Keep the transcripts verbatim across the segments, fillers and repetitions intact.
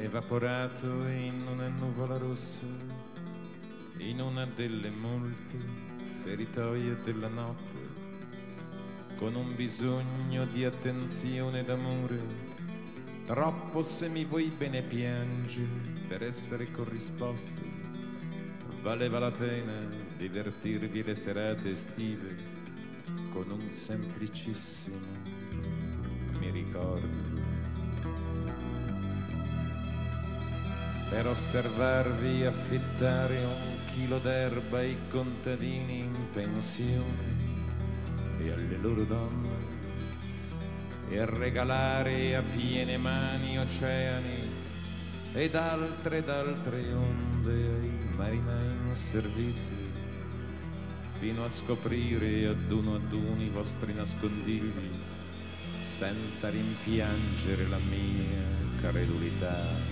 evaporato in una nuvola rossa, in una delle molte feritoie della notte, con un bisogno di attenzione d'amore, troppo se mi vuoi bene piangi per essere corrisposto. Valeva la pena divertirvi le serate estive con un semplicissimo mi ricordo, per osservarvi affittare un chilo d'erba ai contadini in pensione e alle loro donne, e regalare a piene mani oceani ed altre ed altre onde ai marinai in servizio, fino a scoprire ad uno ad uno i vostri nascondigli, senza rimpiangere la mia credulità.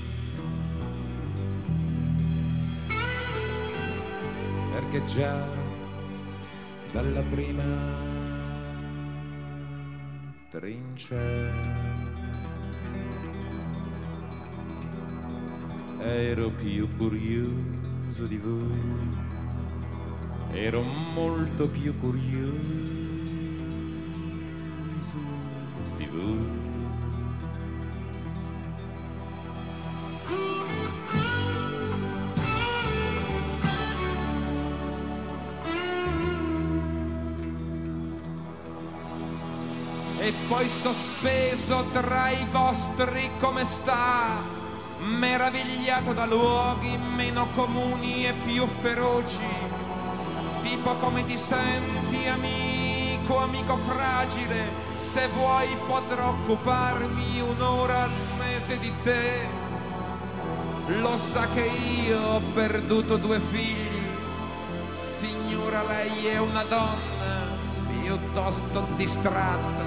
Perché già dalla prima trincea ero più curioso di voi, ero molto più curioso di voi. E poi sospeso tra i vostri come sta, meravigliato da luoghi meno comuni e più feroci, tipo come ti senti amico, amico fragile, se vuoi potrò occuparmi un'ora al mese di te. Lo sa che io ho perduto due figli, signora lei è una donna piuttosto distratta.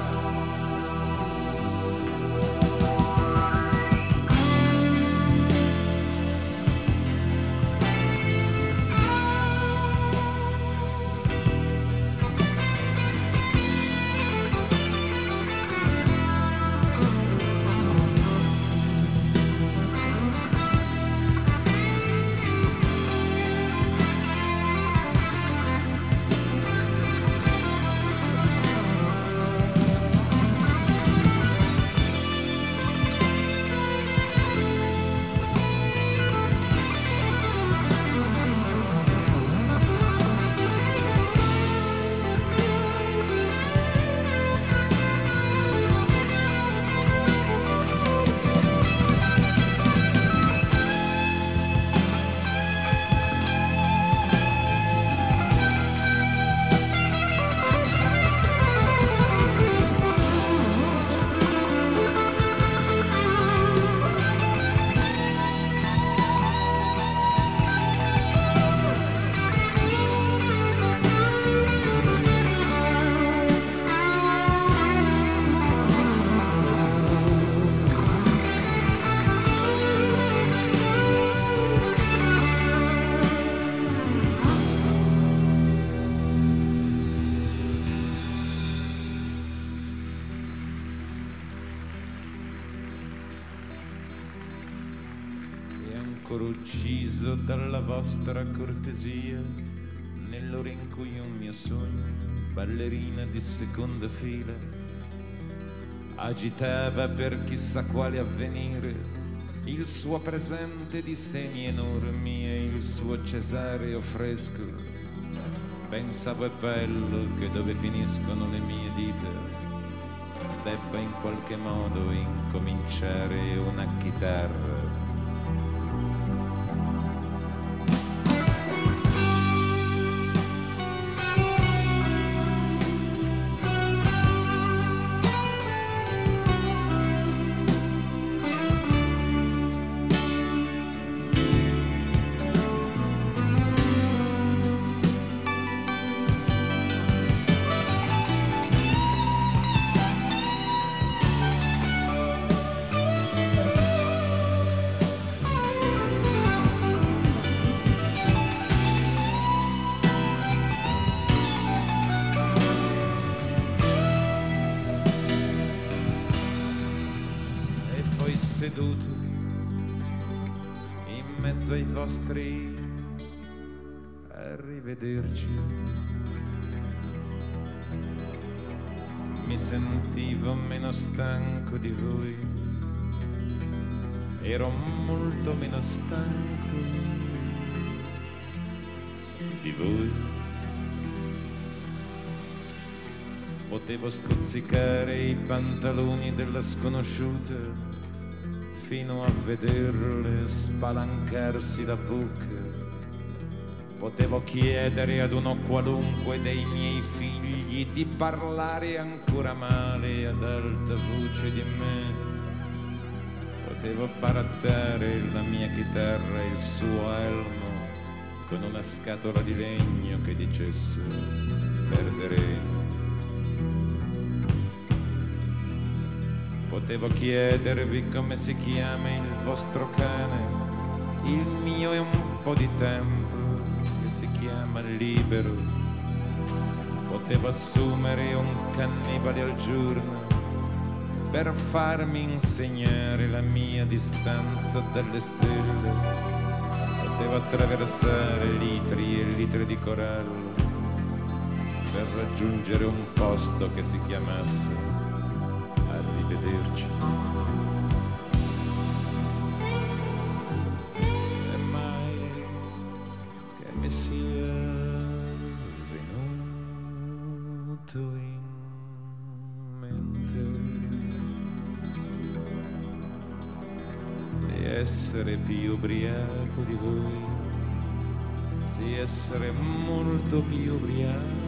Ucciso dalla vostra cortesia, nell'ora in cui un mio sogno, ballerina di seconda fila, agitava per chissà quale avvenire il suo presente di semi enormi e il suo cesareo fresco. Pensavo è bello che dove finiscono le mie dita debba in qualche modo incominciare una chitarra. Seduto mezzo ai vostri arrivederci. Mi sentivo meno stanco di voi, ero molto meno stanco di voi. Potevo stuzzicare i pantaloni della sconosciuta fino a vederle spalancarsi la bocca. Potevo chiedere ad uno qualunque dei miei figli di parlare ancora male ad alta voce di me. Potevo barattare la mia chitarra e il suo elmo con una scatola di legno che dicesse perderemo. Potevo chiedervi come si chiama il vostro cane, il mio è un po' di tempo che si chiama libero. Potevo assumere un cannibale al giorno per farmi insegnare la mia distanza dalle stelle. Potevo attraversare litri e litri di corallo per raggiungere un posto che si chiamasse arrivederci. E mai che mi sia venuto in mente di essere più ubriaco di voi, di essere molto più ubriaco